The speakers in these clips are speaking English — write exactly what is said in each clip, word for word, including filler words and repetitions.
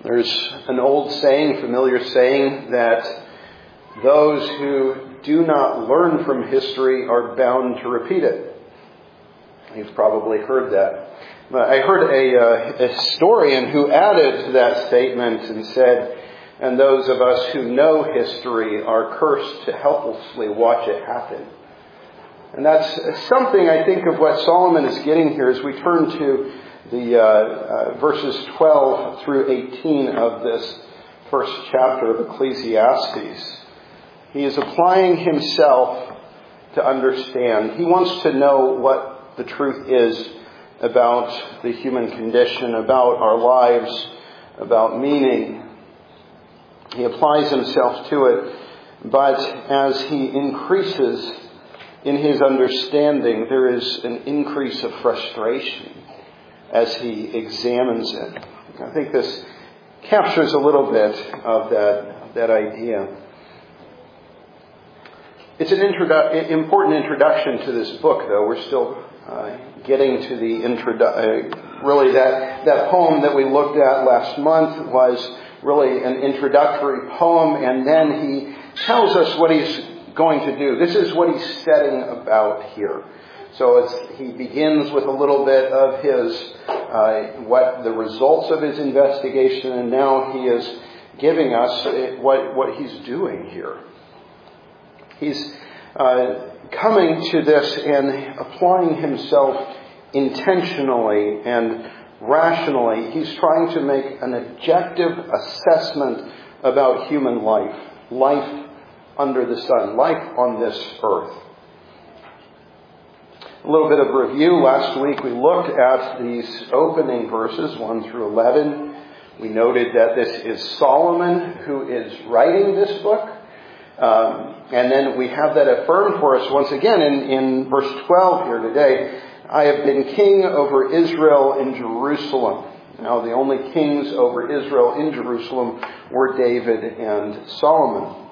There's an old saying, familiar saying, that those who do not learn from history are bound to repeat it. You've probably heard that. I heard a, uh, a historian who added to that statement and said, and those of us who know history are cursed to helplessly watch it happen. And that's something, I think, of what Solomon is getting here as we turn to the uh, uh, verses twelve through eighteen of this first chapter of Ecclesiastes. He is applying himself to understand. He wants to know what the truth is about the human condition, about our lives, about meaning. He applies himself to it, but as he increases in his understanding, there is an increase of frustration as he examines it. I think this captures a little bit of that, that idea. It's an introdu- important introduction to this book, though. We're still uh, getting to the introdu- uh, really that, that poem that we looked at last month was really an introductory poem, and then he tells us what he's going to do. This is what he's setting about here. So it's, he begins with a little bit of his, uh, what the results of his investigation, and now he is giving us what, what he's doing here. He's uh, coming to this and applying himself intentionally and rationally. He's trying to make an objective assessment about human life, life under the sun, life on this earth. A little bit of review. Last week we looked at these opening verses, one through eleven. We noted that this is Solomon who is writing this book. Um, and then we have that affirmed for us once again in, in verse twelve here today. I have been king over Israel in Jerusalem. Now the only kings over Israel in Jerusalem were David and Solomon.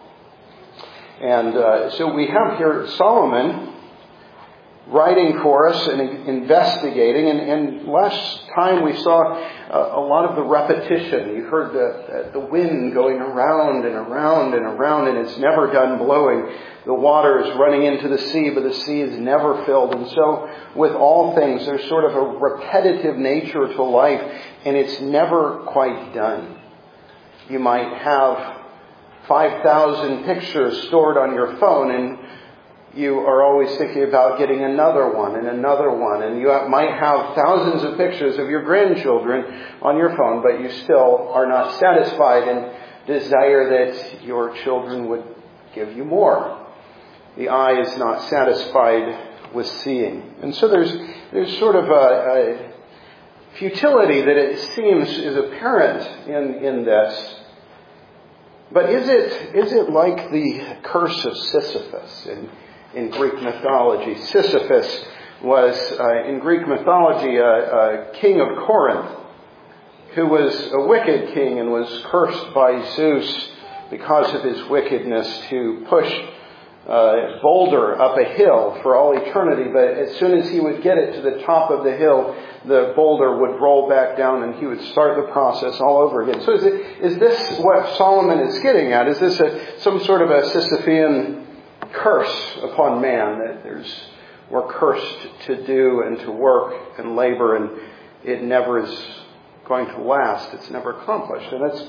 And uh, so we have here Solomon writing for us and investigating. And, and last time we saw a, a lot of the repetition. You heard the, the wind going around and around and around, and it's never done blowing. The water is running into the sea, but the sea is never filled. And so with all things, there's sort of a repetitive nature to life, and it's never quite done. You might have five thousand pictures stored on your phone, and you are always thinking about getting another one and another one. And you might have thousands of pictures of your grandchildren on your phone, but you still are not satisfied and desire that your children would give you more. The eye is not satisfied with seeing. And so there's there's sort of a, a futility that it seems is apparent in, in this. But is it is it like the curse of Sisyphus in, in Greek mythology? Sisyphus was, uh, in Greek mythology, a, a king of Corinth who was a wicked king and was cursed by Zeus because of his wickedness to push a boulder up a hill for all eternity. But as soon as he would get it to the top of the hill, the boulder would roll back down and he would start the process all over again. So is, it, is this what Solomon is getting at? Is this a, some sort of a Sisyphean curse upon man, that there's we're cursed to do and to work and labor, and it never is going to last. It's never accomplished. And that's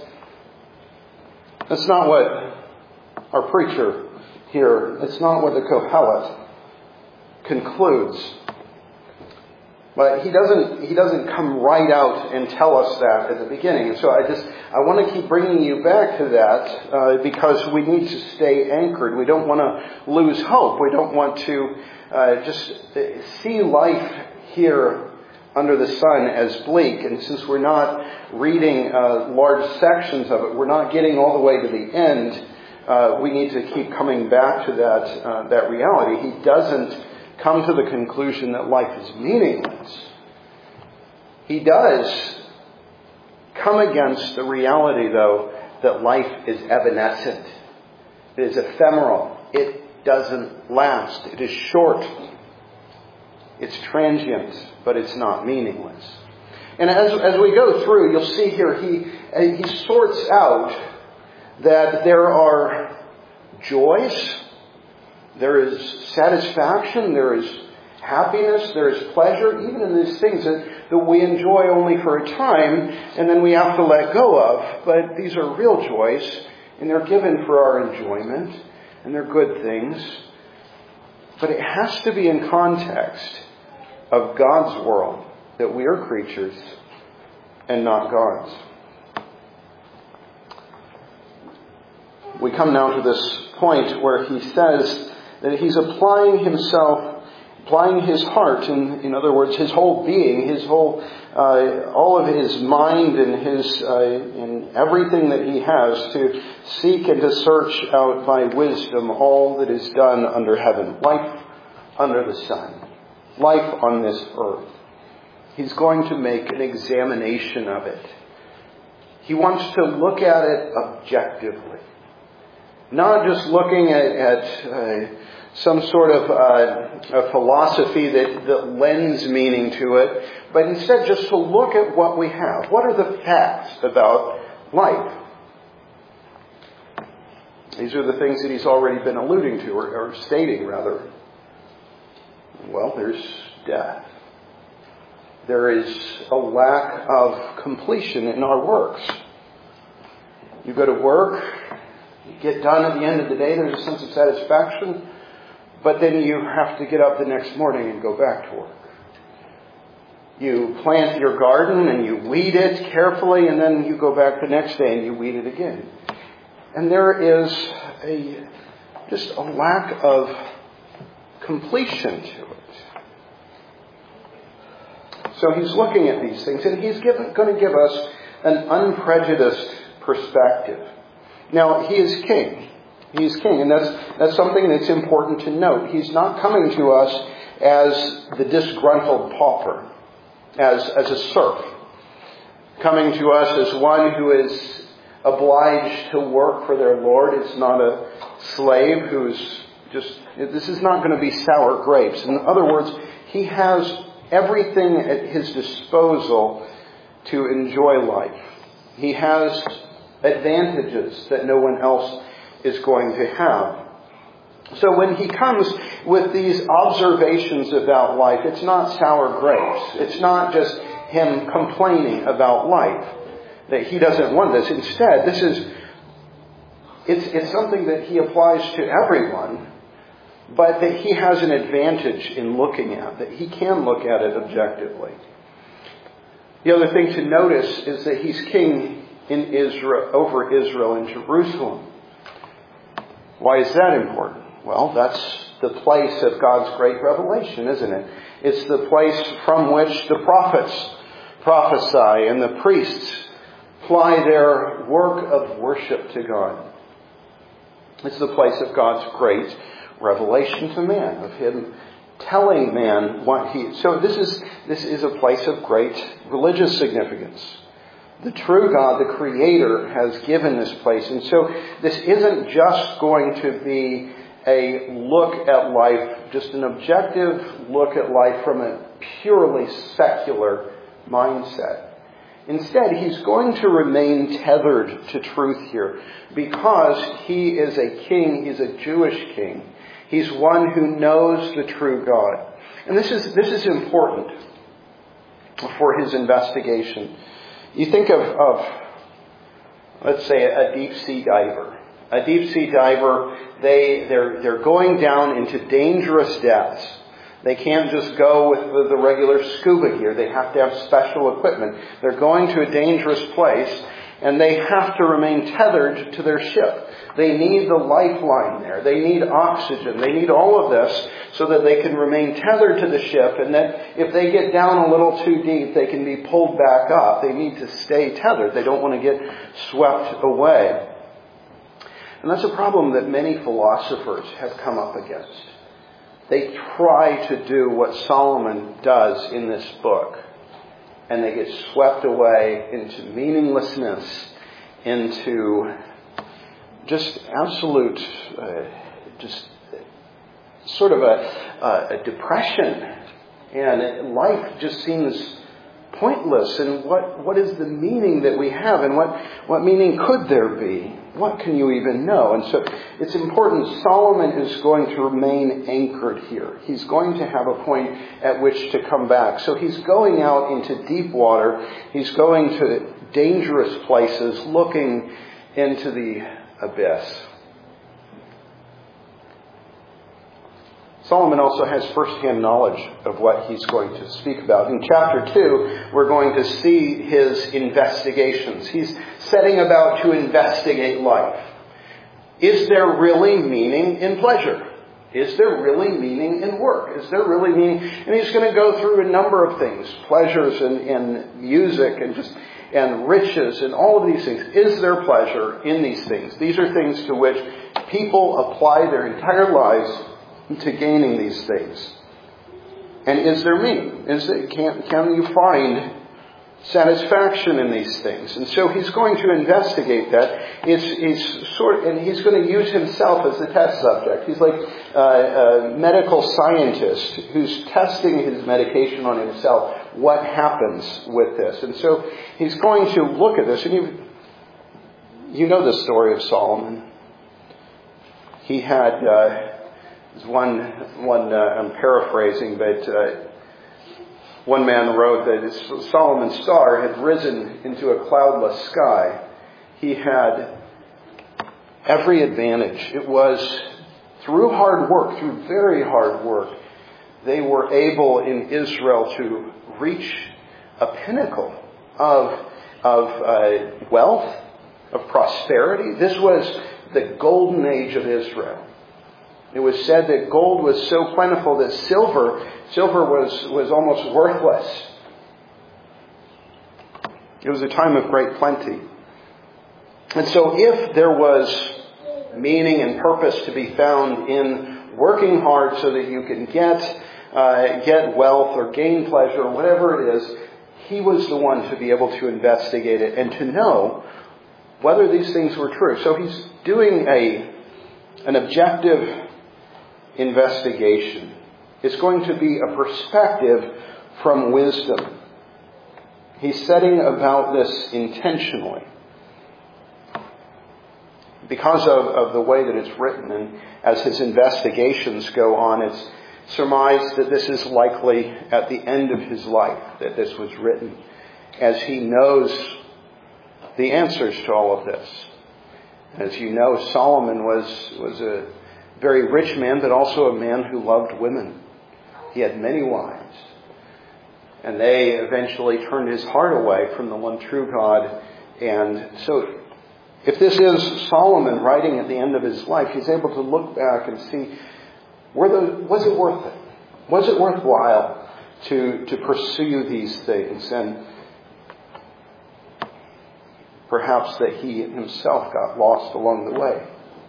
that's not what our preacher here, it's not what the Kohelet concludes. But he doesn't he doesn't come right out and tell us that at the beginning. And so I just I want to keep bringing you back to that uh, because we need to stay anchored. We don't want to lose hope. We don't want to uh, just see life here under the sun as bleak. And since we're not reading uh, large sections of it, we're not getting all the way to the end. Uh, we need to keep coming back to that uh, that reality. He doesn't come to the conclusion that life is meaningless. He does come against the reality, though, that life is evanescent. It is ephemeral. It doesn't last. It is short. It's transient, but it's not meaningless. And as, as we go through, you'll see here, he, he sorts out that there are joys, there is satisfaction, there is happiness, there is pleasure, even in these things that, that we enjoy only for a time, and then we have to let go of. But these are real joys, and they're given for our enjoyment, and they're good things. But it has to be in context of God's world, that we are creatures and not God's. We come now to this point where he says that he's applying himself, applying his heart, in, in other words, his whole being, his whole, uh, all of his mind and his, uh, and everything that he has to seek and to search out by wisdom all that is done under heaven, life under the sun, life on this earth. He's going to make an examination of it. He wants to look at it objectively. Not just looking at, at uh, some sort of uh, a philosophy that, that lends meaning to it, but instead just to look at what we have. What are the facts about life? These are the things that he's already been alluding to, or, or stating rather. Well, there's death. There is a lack of completion in our works. You go to work, you get done at the end of the day, there's a sense of satisfaction, but then you have to get up the next morning and go back to work. You plant your garden and you weed it carefully, and then you go back the next day and you weed it again. And there is a just a lack of completion to it. So he's looking at these things, and he's given, going to give us an unprejudiced perspective. Now, he is king. He's king, and that's that's something that's important to note. He's not coming to us as the disgruntled pauper, as, as a serf. Coming to us as one who is obliged to work for their Lord. It's not a slave who's just... This is not going to be sour grapes. In other words, he has everything at his disposal to enjoy life. He has advantages that no one else is going to have. So when he comes with these observations about life, it's not sour grapes. It's not just him complaining about life, that he doesn't want this. Instead, this is it's, it's something that he applies to everyone, but that he has an advantage in looking at, that he can look at it objectively. The other thing to notice is that he's king in Israel, over Israel in Jerusalem. Why is that important? Well, that's the place of God's great revelation, isn't it? It's the place from which the prophets prophesy and the priests ply their work of worship to God. It's the place of God's great revelation to man, of him telling man what he... So this is this is a place of great religious significance. The true God, the Creator, has given this place. And so this isn't just going to be a look at life, just an objective look at life from a purely secular mindset. Instead, he's going to remain tethered to truth here because he is a king, he's a Jewish king. He's one who knows the true God. And this is this is important for his investigation. You think of, of let's say, a deep sea diver. A deep sea diver, they, they're, they're going down into dangerous depths. They can't just go with the regular scuba gear. They have to have special equipment. They're going to a dangerous place, and they have to remain tethered to their ship. They need the lifeline there. They need oxygen. They need all of this so that they can remain tethered to the ship, and that if they get down a little too deep, they can be pulled back up. They need to stay tethered. They don't want to get swept away. And that's a problem that many philosophers have come up against. They try to do what Solomon does in this book, and they get swept away into meaninglessness, into just absolute, uh, just sort of a, a, a depression, and life just seems pointless, and what, what is the meaning that we have, and what, what meaning could there be? What can you even know? And so it's important. Solomon is going to remain anchored here. He's going to have a point at which to come back. So he's going out into deep water. He's going to dangerous places, looking into the abyss. Solomon also has first-hand knowledge of what he's going to speak about. In chapter two, we're going to see his investigations. He's setting about to investigate life. Is there really meaning in pleasure? Is there really meaning in work? Is there really meaning? And he's going to go through a number of things, pleasures and, and music and just and riches and all of these things. Is there pleasure in these things? These are things to which people apply their entire lives to gaining these things. And is there meaning? Is it, can, can you find satisfaction in these things? And so he's going to investigate that. It's, it's sort, and he's going to use himself as the test subject. He's like a, a medical scientist who's testing his medication on himself. What happens with this? And so he's going to look at this. And you, you know the story of Solomon. He had... Uh, One, one uh, I'm paraphrasing, but uh, one man wrote that Solomon's star had risen into a cloudless sky. He had every advantage. It was through hard work, through very hard work, they were able in Israel to reach a pinnacle of, of uh, wealth, of prosperity. This was the golden age of Israel. It was said that gold was so plentiful that silver, silver was, was almost worthless. It was a time of great plenty. And so if there was meaning and purpose to be found in working hard so that you can get, uh, get wealth or gain pleasure or whatever it is, he was the one to be able to investigate it and to know whether these things were true. So he's doing a, an objective investigation. It's going to be a perspective from wisdom. He's setting about this intentionally. Because of, of the way that it's written, and as his investigations go on, it's surmised that this is likely at the end of his life that this was written, as he knows the answers to all of this. As you know, Solomon was, was a very rich man, but also a man who loved women. He had many wives. And they eventually turned his heart away from the one true God. And so if this is Solomon writing at the end of his life, he's able to look back and see, were the, was it worth it? Was it worthwhile to, to pursue these things? And perhaps that he himself got lost along the way.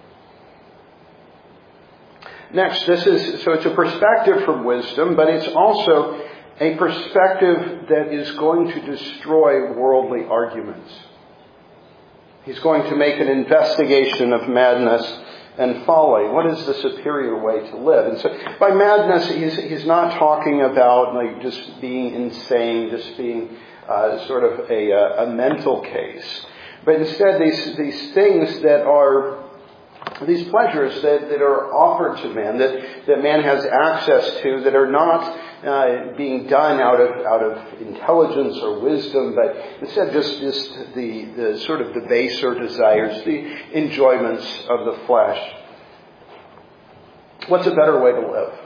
Next, this is, so it's a perspective from wisdom, but it's also a perspective that is going to destroy worldly arguments. He's going to make an investigation of madness and folly. What is the superior way to live? And so by madness, he's, he's not talking about like just being insane, just being uh, sort of a, a mental case. But instead, these, these things that are these pleasures that, that are offered to man, that, that man has access to, that are not uh, being done out of out of intelligence or wisdom, but instead just, just the, the sort of the baser desires, the enjoyments of the flesh. What's a better way to live?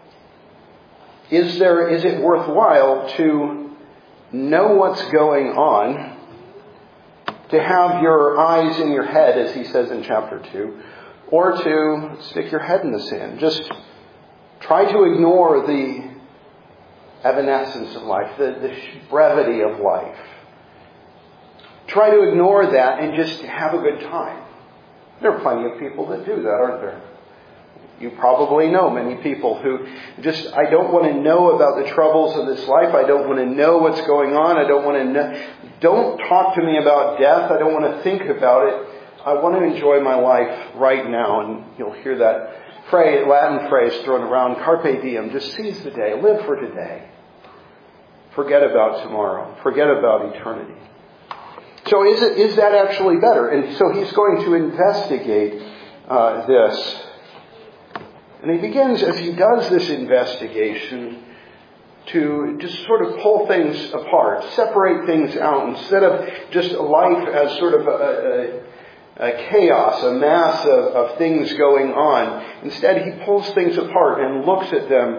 Is there, is it worthwhile to know what's going on, to have your eyes in your head, as he says in chapter two, or to stick your head in the sand? Just try to ignore the evanescence of life, the, the brevity of life. Try to ignore that and just have a good time. There are plenty of people that do that, aren't there? You probably know many people who just, I don't want to know about the troubles of this life. I don't want to know what's going on. I don't want to know. Don't talk to me about death. I don't want to think about it. I want to enjoy my life right now. And you'll hear that phrase, Latin phrase thrown around, carpe diem, just seize the day, live for today. Forget about tomorrow. Forget about eternity. So is it, is that actually better? And so he's going to investigate uh, this. And he begins, as he does this investigation, to just sort of pull things apart, separate things out, instead of just life as sort of a, a, a chaos, a mass of, of things going on. Instead, he pulls things apart and looks at them,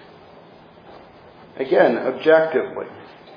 again, objectively.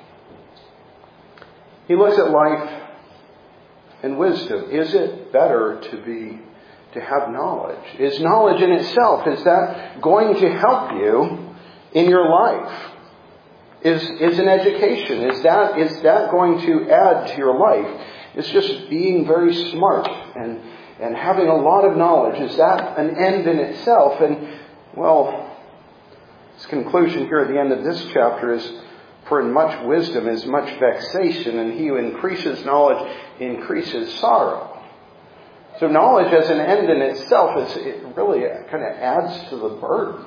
He looks at life and wisdom. Is it better to be, to have knowledge? Is knowledge in itself, is that going to help you in your life? Is, is an education, is that, is that going to add to your life? Is just being very smart and, and having a lot of knowledge, is that an end in itself? And, well, his conclusion here at the end of this chapter is, for in much wisdom is much vexation, and he who increases knowledge increases sorrow. So knowledge as an end in itself, is, it really kind of adds to the burden.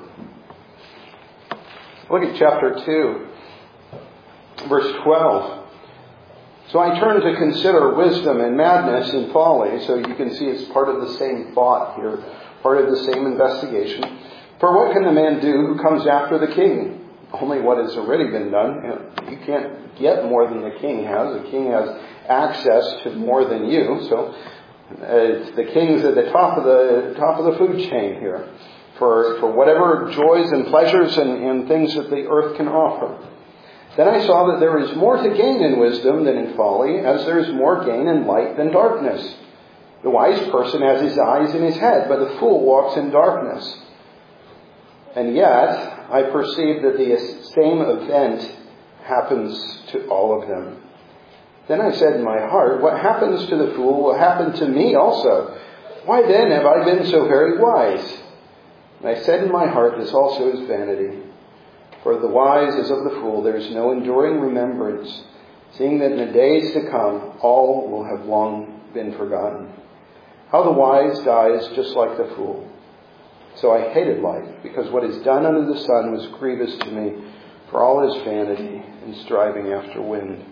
Look at chapter two, verse twelve. So I turn to consider wisdom and madness and folly. So you can see it's part of the same thought here, part of the same investigation. For what can the man do who comes after the king? Only what has already been done. You can't get more than the king has. The king has access to more than you. So uh, the king's at the top of the top of the food chain here for, for whatever joys and pleasures and, and things that the earth can offer. Then I saw that there is more to gain in wisdom than in folly, as there is more gain in light than darkness. The wise person has his eyes in his head, but the fool walks in darkness. And yet I perceive that the same event happens to all of them. Then I said in my heart, what happens to the fool will happen to me also. Why then have I been so very wise? And I said in my heart, this also is vanity. For the wise as of the fool, there is no enduring remembrance, seeing that in the days to come, all will have long been forgotten. How the wise dies just like the fool. So I hated life, because what is done under the sun was grievous to me, for all is vanity and striving after wind.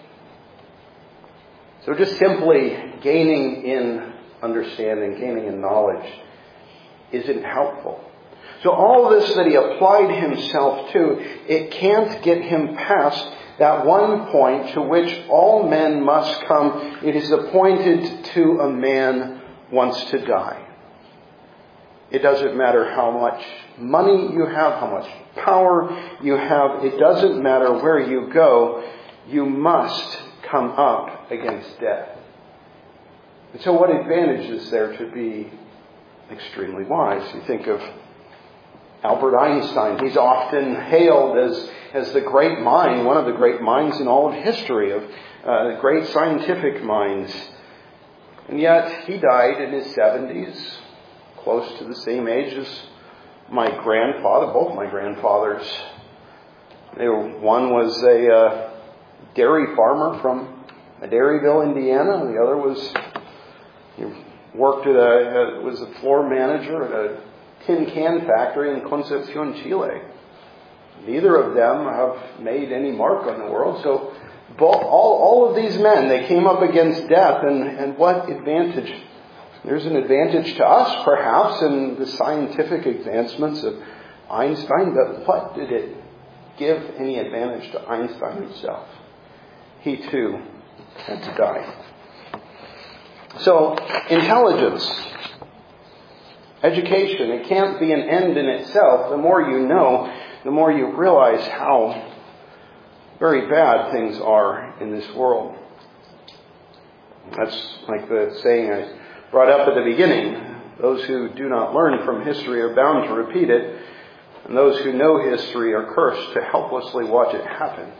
So just simply gaining in understanding, gaining in knowledge, isn't helpful. So all this that he applied himself to, it can't get him past that one point to which all men must come. It is appointed to a man once to die. It doesn't matter how much money you have, how much power you have. It doesn't matter where you go. You must come up against death. And so what advantage is there to be extremely wise? You think of Albert Einstein. He's often hailed as, as the great mind, one of the great minds in all of history, of uh, great scientific minds. And yet he died in his seventies, close to the same age as my grandfather, both my grandfathers. They were, one was a uh, dairy farmer from Dairyville, Indiana. The other was, he worked at a, was a floor manager at a tin can factory in Concepcion, Chile. Neither of them have made any mark on the world. So both, all, all of these men, they came up against death, and, and what advantage? There's an advantage to us, perhaps, in the scientific advancements of Einstein, but what did it give any advantage to Einstein himself? He too had to die. So, intelligence, education, it can't be an end in itself. The more you know, the more you realize how very bad things are in this world. That's like the saying I brought up at the beginning. Those who do not learn from history are bound to repeat it, and those who know history are cursed to helplessly watch it happen.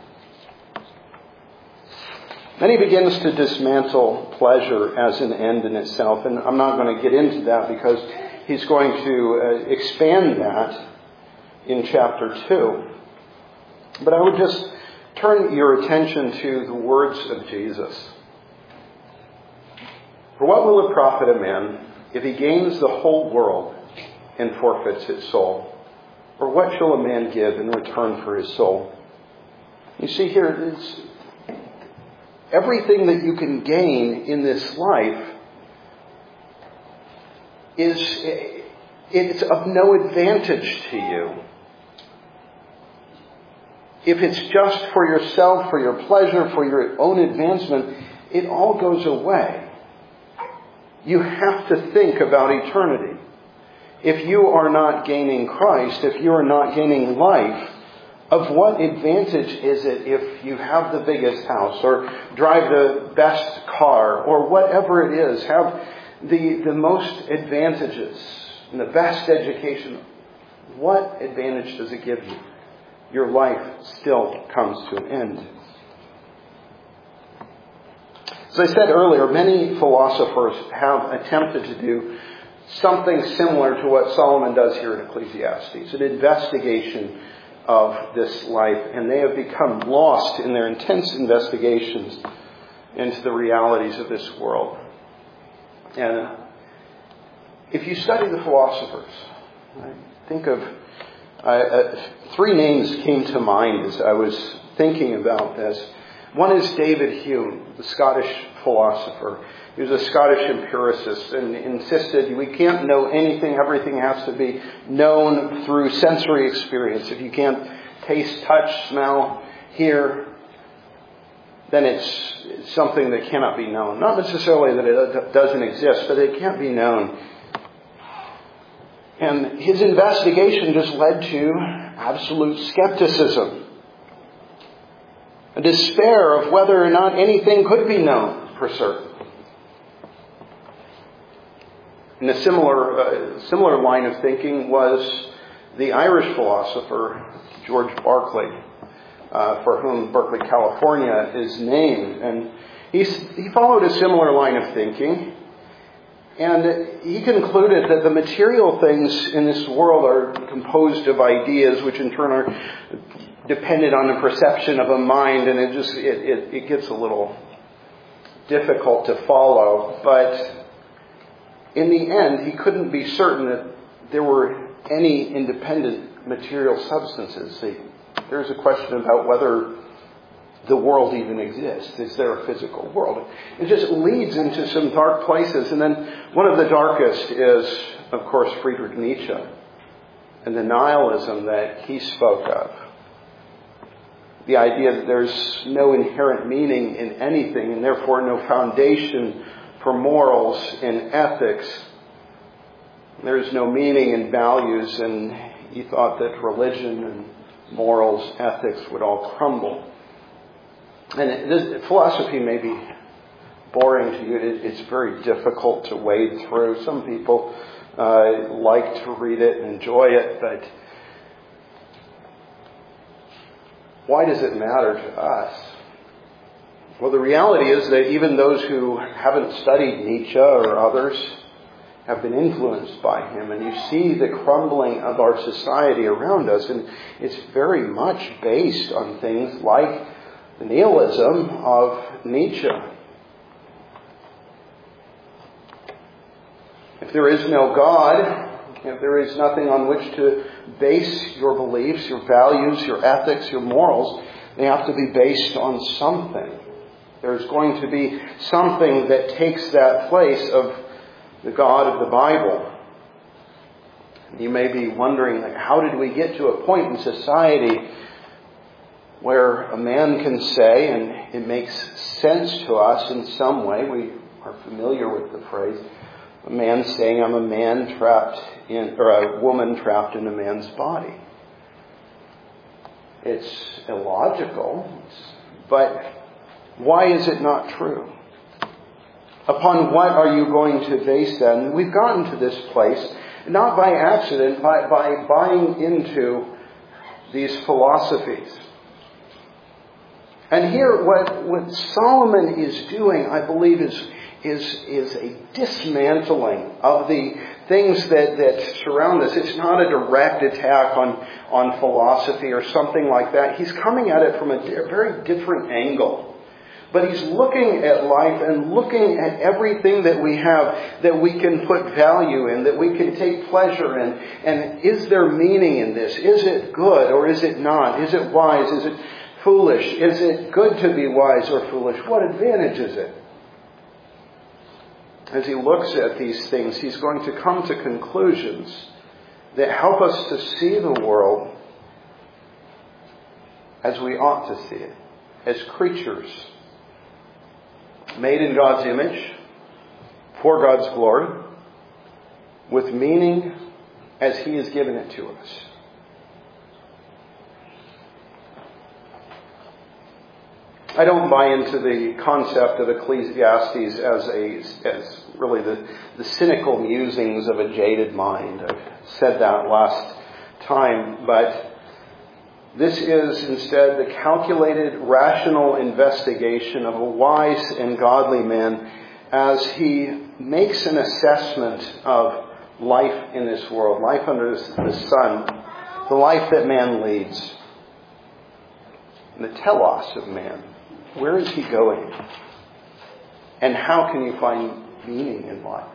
Then he begins to dismantle pleasure as an end in itself, and I'm not going to get into that because he's going to uh, expand that in chapter two. But I would just turn your attention to the words of Jesus. For what will it profit a man if he gains the whole world and forfeits his soul? Or what shall a man give in return for his soul? You see here, it's everything that you can gain in this life is it's of no advantage to you. If it's just for yourself, for your pleasure, for your own advancement, it all goes away. You have to think about eternity. If you are not gaining Christ, if you are not gaining life, of what advantage is it if you have the biggest house or drive the best car or whatever it is, have the, the most advantages and the best education? What advantage does it give you? Your life still comes to an end. As I said earlier, many philosophers have attempted to do something similar to what Solomon does here in Ecclesiastes, an investigation of this life, and they have become lost in their intense investigations into the realities of this world. And if you study the philosophers, right, think of uh, uh, three names came to mind as I was thinking about this. One is David Hume, the Scottish philosopher. He was a Scottish empiricist and insisted we can't know anything. Everything has to be known through sensory experience. If you can't taste, touch, smell, hear, then it's something that cannot be known. Not necessarily that it doesn't exist, but it can't be known. And his investigation just led to absolute skepticism, a despair of whether or not anything could be known for certain. And a similar, uh, similar line of thinking was the Irish philosopher George Berkeley, uh, for whom Berkeley, California is named. And he, he followed a similar line of thinking. And he concluded that the material things in this world are composed of ideas, which in turn are dependent on the perception of a mind, and it just it, it, it gets a little difficult to follow. But in the end, he couldn't be certain that there were any independent material substances. See, there's a question about whether the world even exists. Is there a physical world? It just leads into some dark places. And then one of the darkest is, of course, Friedrich Nietzsche and the nihilism that he spoke of. The idea that there's no inherent meaning in anything and therefore no foundation for morals and ethics. There's no meaning in values, and he thought that religion and morals, ethics would all crumble. And this philosophy may be boring to you. It's very difficult to wade through. Some people uh, like to read it and enjoy it, but why does it matter to us? Well, the reality is that even those who haven't studied Nietzsche or others have been influenced by him. And you see the crumbling of our society around us, and it's very much based on things like the nihilism of Nietzsche. If there is no God, if there is nothing on which to base your beliefs, your values, your ethics, your morals, they have to be based on something. There's going to be something that takes that place of the God of the Bible. You may be wondering, how did we get to a point in society where a man can say, and it makes sense to us in some way, we are familiar with the phrase, a man saying, I'm a man trapped in, or a woman trapped in a man's body. It's illogical, but why is it not true? Upon what are you going to base that? And we've gotten to this place, not by accident, but by buying into these philosophies. And here, what, what Solomon is doing, I believe, is, is, is a dismantling of the things that, that surround us. It's not a direct attack on, on philosophy or something like that. He's coming at it from a di- very different angle. But he's looking at life and looking at everything that we have that we can put value in, that we can take pleasure in. And is there meaning in this? Is it good or is it not? Is it wise? Is it foolish? Is it good to be wise or foolish? What advantage is it? As he looks at these things, he's going to come to conclusions that help us to see the world as we ought to see it, as creatures made in God's image, for God's glory, with meaning as He has given it to us. I don't buy into the concept of Ecclesiastes as a as really the, the cynical musings of a jaded mind. I've said that last time, but this is instead the calculated, rational investigation of a wise and godly man as he makes an assessment of life in this world, life under the sun, the life that man leads, and the telos of man. Where is he going? And how can you find meaning in life?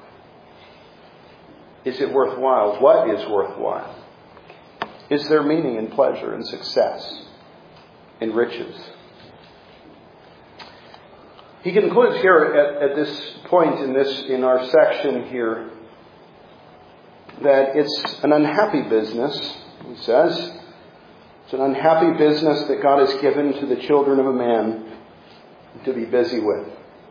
Is it worthwhile? What is worthwhile? Is there meaning in pleasure and success, in riches? He concludes here at, at this point in this in our section here that it's an unhappy business, he says. It's an unhappy business that God has given to the children of a man to be busy with.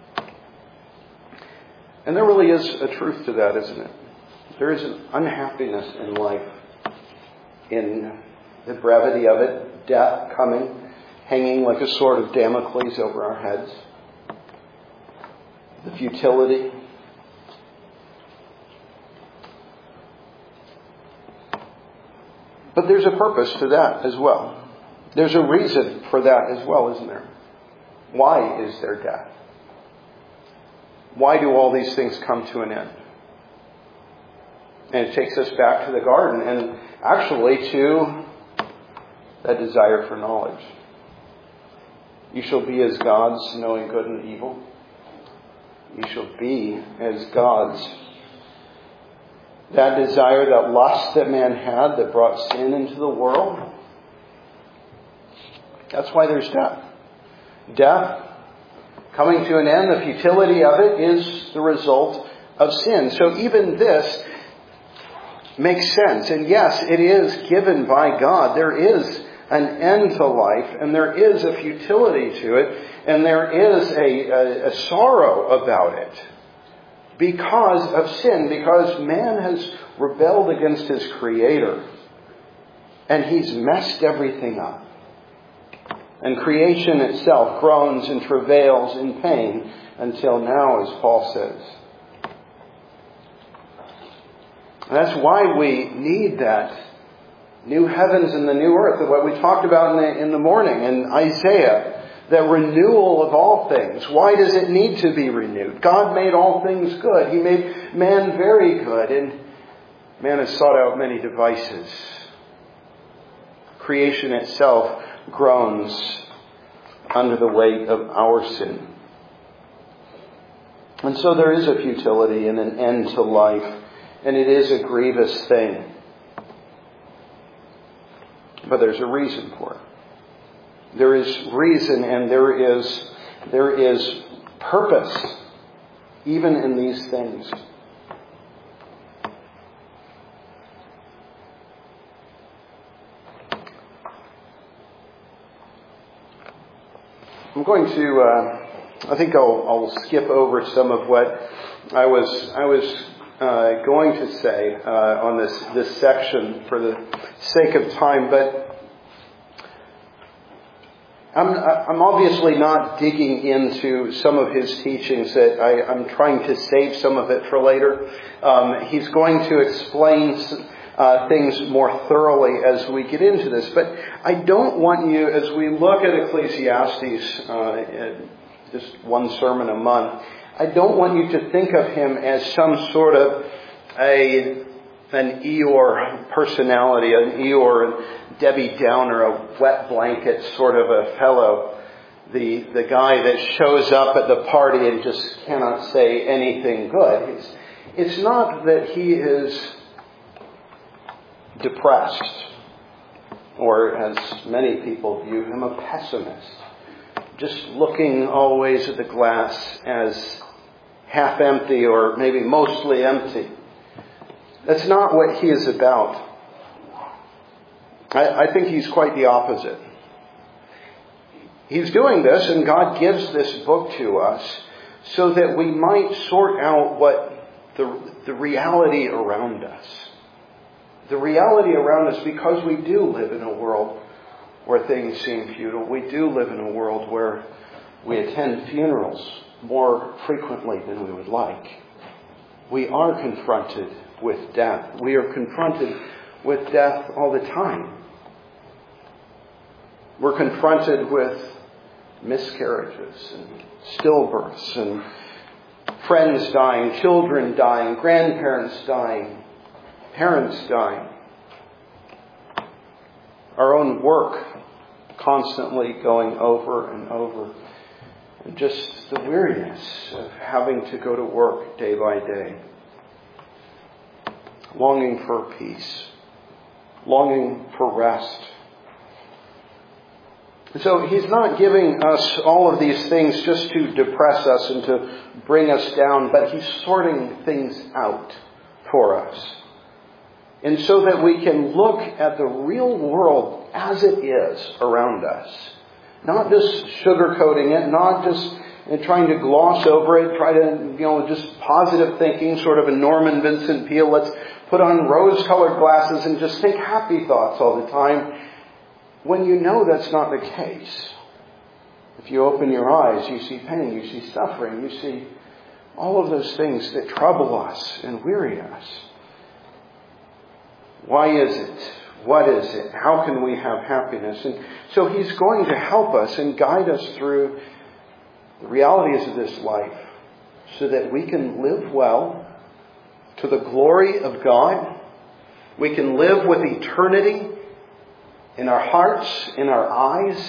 And there really is a truth to that, isn't it? There is an unhappiness in life, in the brevity of it, death coming, hanging like a sword of Damocles over our heads, the futility. But there's a purpose to that as well. There's a reason for that as well, isn't there? Why is there death? Why do all these things come to an end? And it takes us back to the garden and actually to that desire for knowledge. You shall be as gods, knowing good and evil. You shall be as gods. That desire, that lust that man had that brought sin into the world. That's why there's death. Death coming to an end, the futility of it is the result of sin. So even this makes sense. And yes, it is given by God. There is an end to life, and there is a futility to it, and there is a, a, a sorrow about it because of sin, because man has rebelled against his Creator, and he's messed everything up. And creation itself groans and travails in pain until now, as Paul says. And that's why we need that new heavens and the new earth, what we talked about in the, in the morning in Isaiah, the renewal of all things. Why does it need to be renewed? God made all things good. He made man very good, and man has sought out many devices. Creation itself groans under the weight of our sin. And so there is a futility and an end to life, and it is a grievous thing. But there's a reason for it. There is reason and there is there is purpose even in these things. I'm going to, uh, I think I'll, I'll skip over some of what I was I was uh, going to say uh, on this this section for the sake of time, but I'm I'm obviously not digging into some of his teachings. That I, I'm trying to save some of it for later. Um, he's going to explain Uh, things more thoroughly as we get into this. But I don't want you, as we look at Ecclesiastes, uh, just one sermon a month, I don't want you to think of him as some sort of a an Eeyore personality, an Eeyore and Debbie Downer, a wet blanket sort of a fellow. The the guy that shows up at the party and just cannot say anything good. It's, it's not that he is depressed. or as many people view him, a pessimist, just looking always at the glass as half empty or maybe mostly empty. That's not what he is about. I, I think he's quite the opposite. He's doing this, and God gives this book to us so that we might sort out what the, the reality around us. The reality around us, because we do live in a world where things seem futile. We do live in a world where we attend funerals more frequently than we would like. We are confronted with death. We are confronted with death all the time. We're confronted with miscarriages and stillbirths and friends dying, children dying, grandparents dying, parents dying. Our own work constantly going over and over. And just the weariness of having to go to work day by day. Longing for peace. Longing for rest. So he's not giving us all of these things just to depress us and to bring us down, but he's sorting things out for us. And so that we can look at the real world as it is around us. Not just sugarcoating it, not just trying to gloss over it, try to, you know, just positive thinking, sort of a Norman Vincent Peale. Let's put on rose-colored glasses and just think happy thoughts all the time. When you know that's not the case. If you open your eyes, you see pain, you see suffering, you see all of those things that trouble us and weary us. Why is it? What is it? How can we have happiness? And so he's going to help us and guide us through the realities of this life so that we can live well to the glory of God. We can live with eternity in our hearts, in our eyes,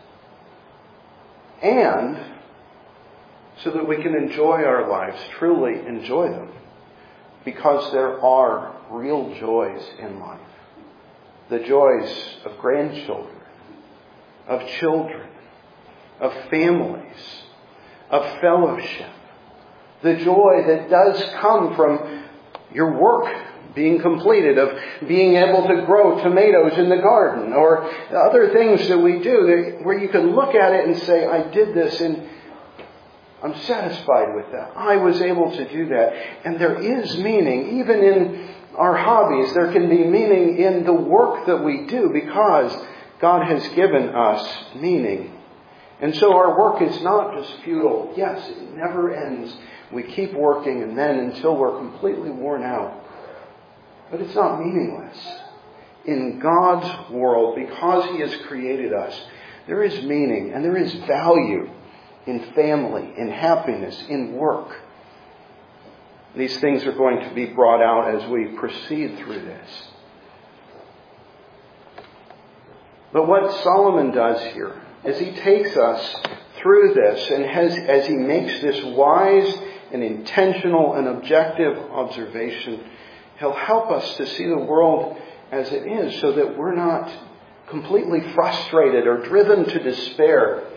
and so that we can enjoy our lives, truly enjoy them, because there are real joys in life. The joys of grandchildren, of children, of families, of fellowship. The joy that does come from your work being completed, of being able to grow tomatoes in the garden, or other things that we do where you can look at it and say, I did this and I'm satisfied with that. I was able to do that. And there is meaning, even in our hobbies. There can be meaning in the work that we do because God has given us meaning. And so our work is not just futile. Yes, it never ends. We keep working and then until we're completely worn out. But it's not meaningless. In God's world, because He has created us, there is meaning and there is value in family, in happiness, in work. These things are going to be brought out as we proceed through this. But what Solomon does here is he takes us through this and has, as he makes this wise and intentional and objective observation, he'll help us to see the world as it is so that we're not completely frustrated or driven to despair.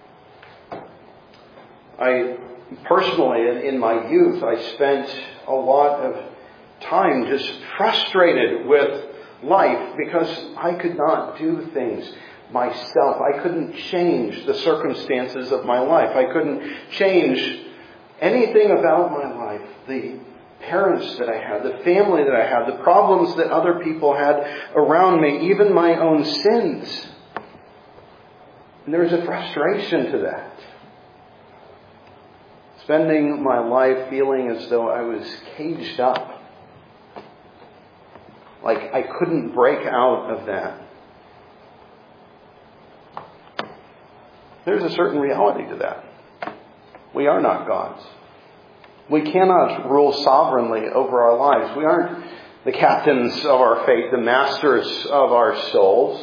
I personally, in my youth, I spent a lot of time just frustrated with life because I could not do things myself. I couldn't change the circumstances of my life. I couldn't change anything about my life. The parents that I had, the family that I had, the problems that other people had around me, even my own sins. And there was a frustration to that. Spending my life feeling as though I was caged up. Like I couldn't break out of that. There's a certain reality to that. We are not gods. We cannot rule sovereignly over our lives. We aren't the captains of our fate, the masters of our souls.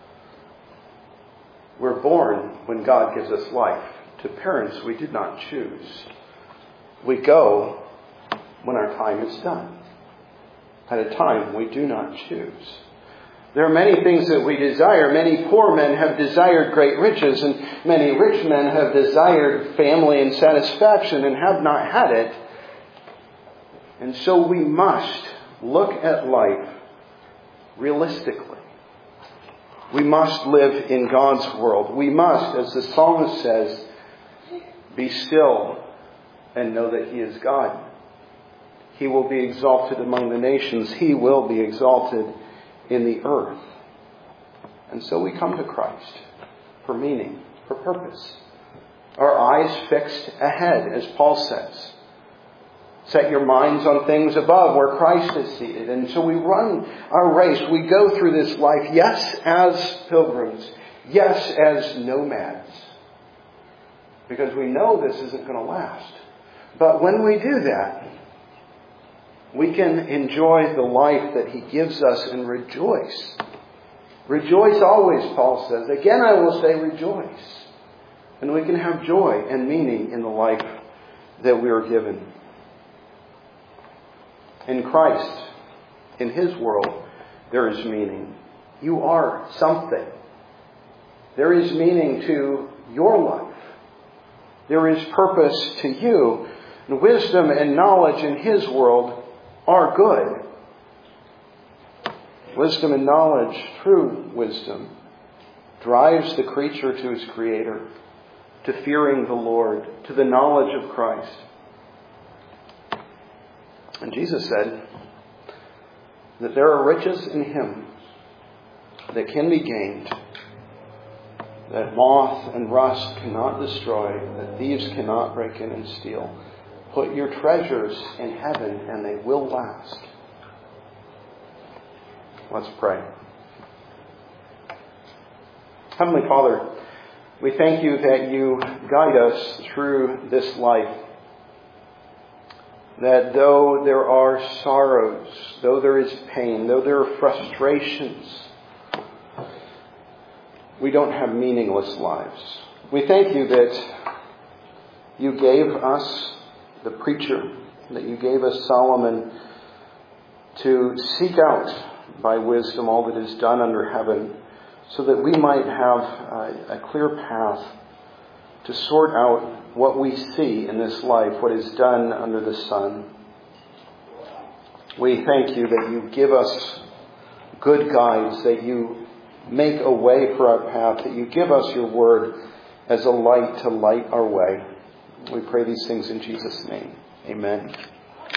We're born when God gives us life to parents we did not choose. We go when our time is done, at a time we do not choose. There are many things that we desire. Many poor men have desired great riches, and many rich men have desired family and satisfaction and have not had it. And so we must look at life realistically. We must live in God's world. We must, as the psalmist says, be still and know that He is God. He will be exalted among the nations. He will be exalted in the earth. And so we come to Christ for meaning, for purpose. Our eyes fixed ahead, as Paul says. Set your minds on things above where Christ is seated. And so we run our race. We go through this life, yes, as pilgrims. Yes, as nomads. Because we know this isn't going to last. But when we do that, we can enjoy the life that He gives us and rejoice. Rejoice always, Paul says. Again, I will say rejoice. And we can have joy and meaning in the life that we are given. In Christ, in His world, there is meaning. You are something. There is meaning to your life. There is purpose to you. And wisdom and knowledge in His world are good. Wisdom and knowledge, true wisdom, drives the creature to his Creator, to fearing the Lord, to the knowledge of Christ. And Jesus said that there are riches in Him that can be gained, that moth and rust cannot destroy, that thieves cannot break in and steal. Put your treasures in heaven and they will last. Let's pray. Heavenly Father, we thank You that You guide us through this life. That though there are sorrows, though there is pain, though there are frustrations, we don't have meaningless lives. We thank You that You gave us the preacher, that You gave us Solomon to seek out by wisdom all that is done under heaven, so that we might have a, a clear path to sort out what we see in this life, what is done under the sun. We thank You that You give us good guides, that You make a way for our path, that You give us Your word as a light to light our way. We pray these things in Jesus' name. Amen.